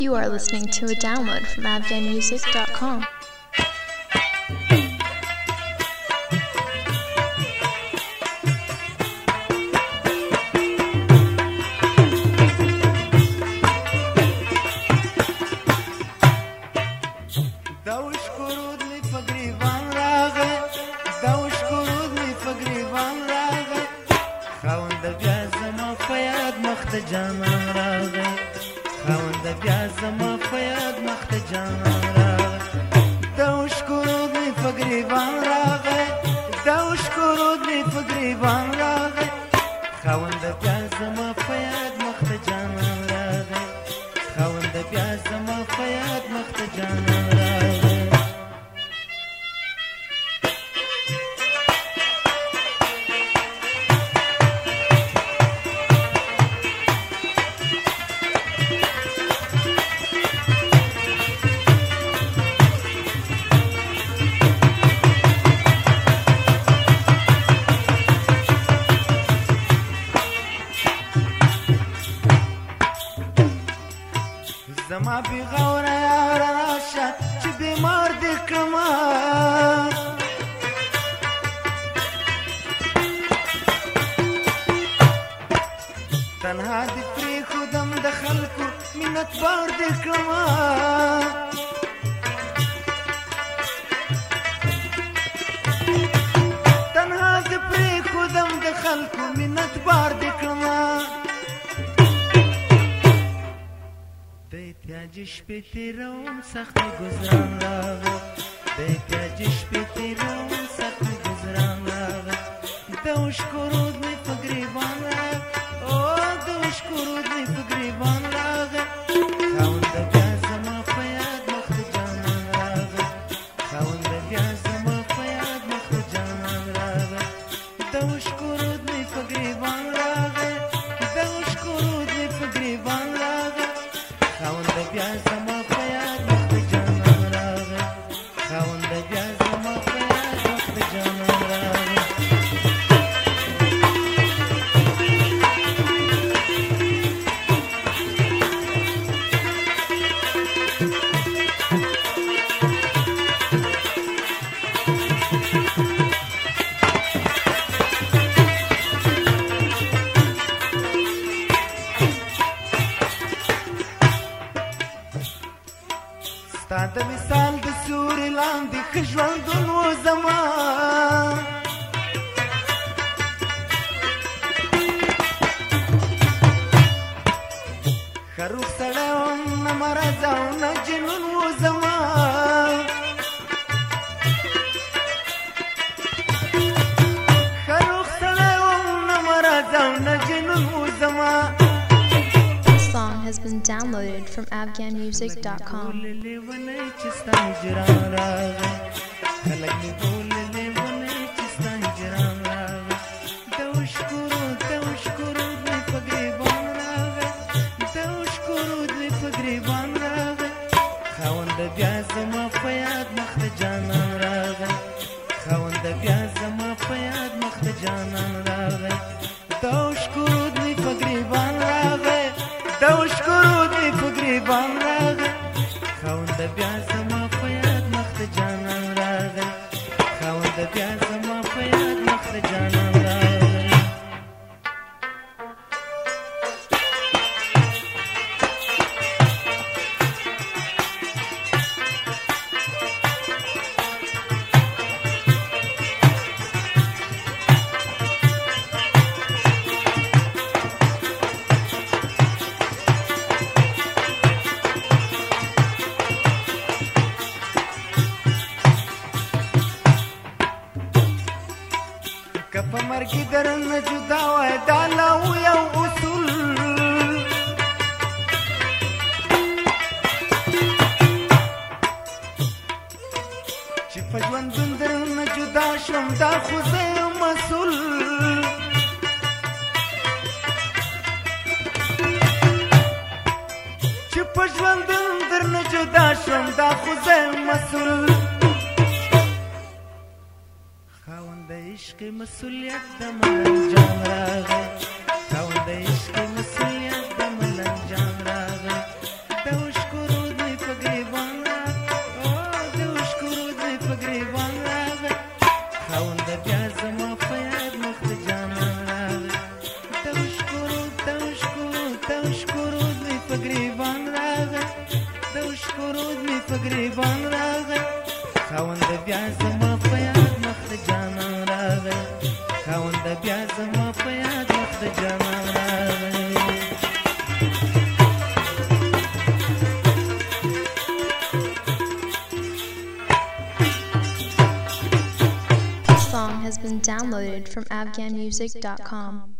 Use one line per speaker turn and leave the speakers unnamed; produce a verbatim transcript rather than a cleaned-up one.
You are listening to a download from afghan music dot com.
زما بی غوره یار راشه چې بیمار دې کړمه تنها دې پرېښودم د خلکو منت بار دې کړمه تنها دې پرېښودم د خلکو منت بار دې کړمه احتیاج شپې تېروم سخت ګزران راغی د احتیاج شپې تېروم سخت ګزران راغی د اوښکو رود مې په ګریبان راغی او د اوښکو رود مې په ګریبان راغی خاونده بیا زما په یاد مخ د جانان راغی خاونده بیا زما په یاد مخ د جانان راغی د اوښکو رود مې په ګریبان راغی د اوښکو رود مې په ګریبان راغی خاونده بیا زما په یاد مخ د جانان راغی خاونده بیا زما په یاد مخ د جانان راغی ستا د وصال د سیوري لاندې ښه ژوندون و زما ښه روغ سړی وم نه مرض او نه جنون و زما ښه روغ سړی وم نه مرض او نه جنون و زما
Has been downloaded from afghan music dot com.
خاونده بیا زما په یاد مخ د جانان راغی خاونده بیا زما په یاد مخ د جانان راغی که په مرګي درنه جدا وای دا لا یو اصول چې په ژوندون درنه جدا شوم دا خو زه یم مسؤل چې په ژوندون درنه جدا شوم دا خو زه یم مسؤل خاونده عشق مسئولیت د ملنګ جان راغی خاونده عشق مسئولیت د ملنګ جان راغی د اوښکو غریبان راغی خاوند بیا زما په یاد مخ د جانان راغی خاوند بیا زما په یاد مخ د جانان راغی
This song has been downloaded from afghan music dot com.